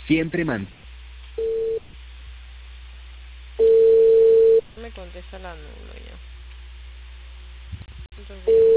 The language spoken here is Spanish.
Siempre man. Me contesta la nulo ya. Entonces,